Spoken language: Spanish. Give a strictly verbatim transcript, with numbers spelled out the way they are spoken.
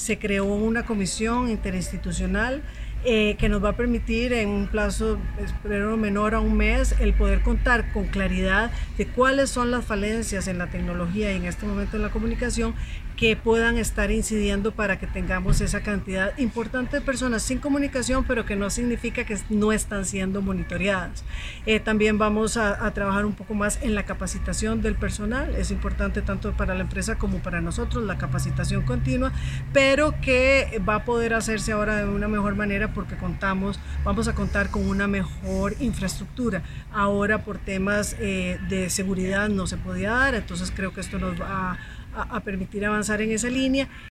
se creó una comisión interinstitucional eh, que nos va a permitir en un plazo, espero menor a un mes, el poder contar con claridad de cuáles son las falencias en la tecnología y en este momento en la comunicación que puedan estar incidiendo para que tengamos esa cantidad importante de personas sin comunicación, pero que no significa que no están siendo monitoreadas. Eh, también vamos a, a trabajar un poco más en la capacitación del personal. Es importante tanto para la empresa como para nosotros la capacitación continua, pero que va a poder hacerse ahora de una mejor manera porque contamos, vamos a contar con una mejor infraestructura. Ahora por temas eh, de seguridad no se podía dar, entonces creo que esto nos va a a permitir avanzar en esa línea